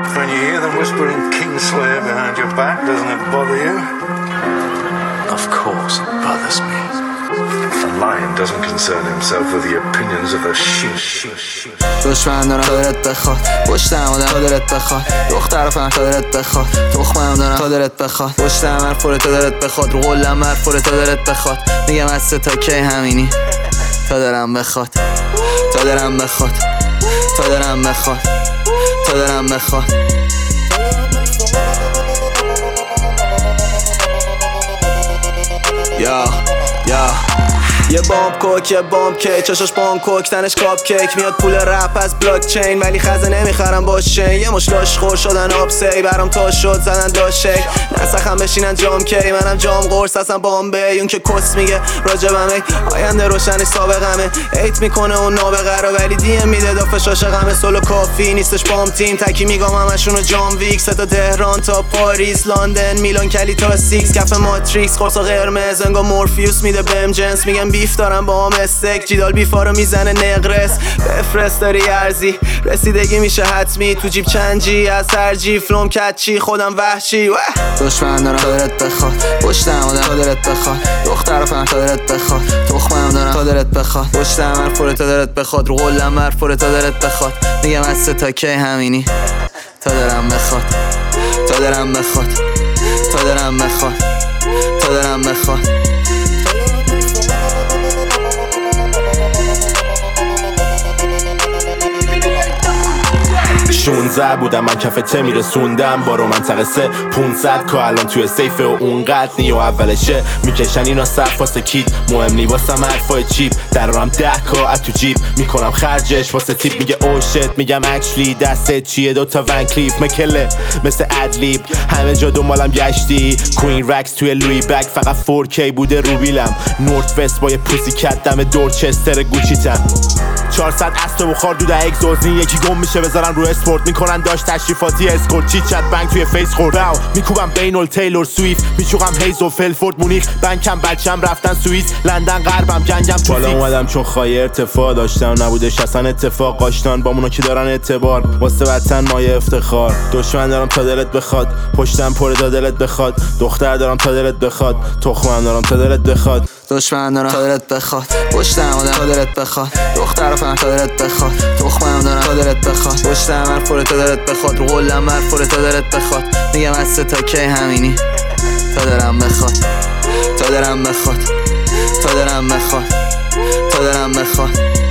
When you hear them whispering Kingslayer behind your back, doesn't it bother you? Of course it bothers me. A lion doesn't concern himself with the opinions of a sheep. دشمن دارم تا دلت بخواد، پشتم آدم تا دلت بخواد، دختر فهم تا دلت بخواد، تخمم دارم تا دلت بخواد، پشتم مرفوره تا دلت بخواد، رو قلم مرفوره تا دلت بخواد، میگم از سه تا کی همینی تا دلم بخواد، تا دلم بخواد، تا دلم بخواد، تا دلم بخواد. یا یه بامب کیک چشاش بانکوک تنش کاپ کیک میاد پول رپ از بلاک چین ولی خزه نمیخرم باشه یه مش لاش خور شدن آبسی برام تا شد زدن داشه نسخم بشینن جام کی منم جام قرص اصلا بامبی اون که کس میگه راجبمه آینده روشنی سابقمه ایت میکنه اون نابغه رو ولی دی ام میده دافش عاشقمه سولو کافی نیستش بام تیم تکی میگم همشونو جام ویک تا تهران تا پاریس لندن میلان کلی تا سیکس کف ماتریکس قرص قرمز انگار مورفیوس میده بهم جنس میگم بیف دارم با هم استک جیدال بیفا رو میزنه نقرس بفرست داری ارزی رسیدگی میشه حتمی تو جیب چنجی از هر جی فلوم کچی خودم وحشی دشمن دارم تا دلت بخواد پشتم آدم تا دلت بخواد دختر فهم تا دلت بخواد تخمم دارم تا دلت بخواد پشتم مرفوره تا دلت بخواد رو قلم مرفوره تا دلت بخواد میگم از سه تا کی همینی تا دلم بخواد تا دلم بخواد تا دلم بخواد تا دلم بخواد 16 بودم من کف ته میرسوندم با رو منطقه 3 500 که الان توی سیفه و اونقدر نیو اولشه میکشن اینا صف واسه کیت مهم نی واسم حرفای چیپ درارم 10 کا تو جیب میکنم خرجش واسه تیپ میگه او شت میگم اکچلی دستت چیه دوتا ون کلیف مکله مثل ادلیب همه جا دنبالم گشتی کوین رکس توی لوی بک فقط 4K بوده رو بیلم نورت وست با یه پوسی کت دم دورچستر گوچیتم 400 اسب بخار دو ده اگزوزین یکی گم میشه بذارن رو اسپورت میکنن داشت تشریفاتی اسکورت چیت چت بنک توی فیس خورد میکوبم بینول تیلور سویفت میچوقم هیز و فلفورد مونیخ بنکم بچم رفتن سوئیس لندن غربم جنگم تو بالا اومدم چون خواهی ارتفاع داشتم نبودش اصلا اتفاق آشتان با مونا که دارن اعتبار واسه وطن مایه افتخار دشمن دارم تا دلت بخواد پشتم پر تا دلت بخواد دختر دارم تا دلت بخواد تخمم دارم تا دلت بخواد دشمن دارم تا دلت بخواد پشتم آدم تا دلت بخواد دختر فهم تا دلت بخواد تخمم دارم تا دلت بخواد پشتم مرفوره تا دلت بخواد رو قلم مرفوره تا دلت بخواد میگم از سه تا کی همینی تا دلم بخواد تا دلم بخواد تا دلم بخواد تا دلم بخواد